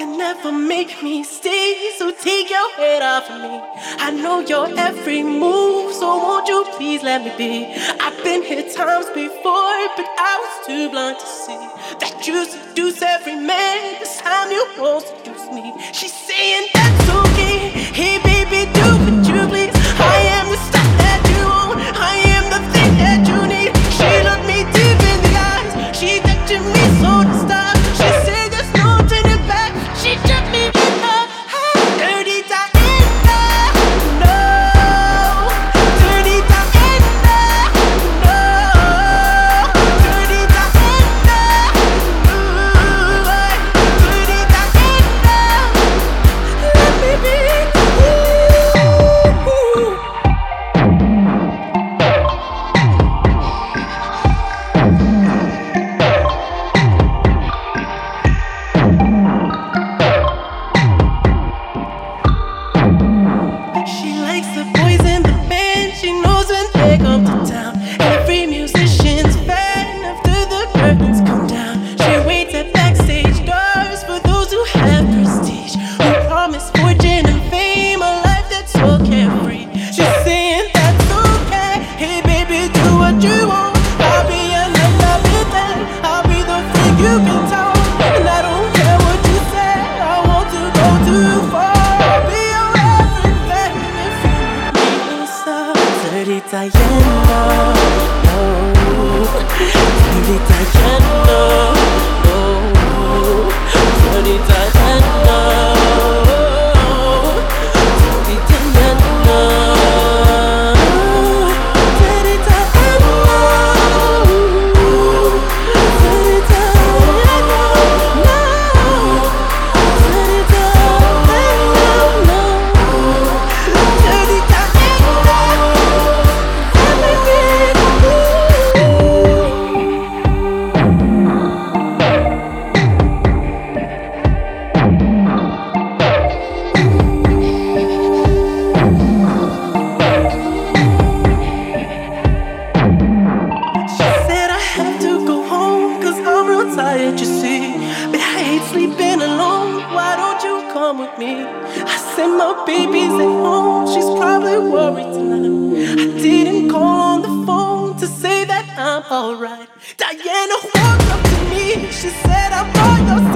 can never make me stay, so take your head off of me. I know your every move, so won't you please let me be? I've been here times before, but I was too blind to see that you seduce every man. This time you won't seduce me. She's saying that's okay. Hey baby, do what you please. I am the stuff that you want. I am the thing that you need. She looked me deep in the eyes. She touching me so to stop. She said there's no turning back. She took me with her dirty Diana. No, dirty Diana. No, dirty Diana. Ooh, dirty Diana. Let me be. She likes the boys in the band. She knows when they come to town. Every musician's fan after the curtains come down. She waits at backstage doors for those who have prestige, who promise fortune and fame, a life that's so carefree. She's saying that's okay. Hey baby, do what you want. I'll be your night, I'll be there. I'll be the freak you can tell. And I don't care what you say. I want to go too far. I'll be your everything if you make me so. Dirty Diana, oh, dirty Diana, oh, dirty Diana, oh, dirty Diana, dirty Diana, oh, dirty Diana, dirty Diana, dirty Diana. Tired, you see, but I hate sleeping alone. Why don't you come with me? I said my baby's at home. She's probably worried tonight. I didn't call on the phone to say that I'm alright. Diana walked up to me. She said, I'm by your side.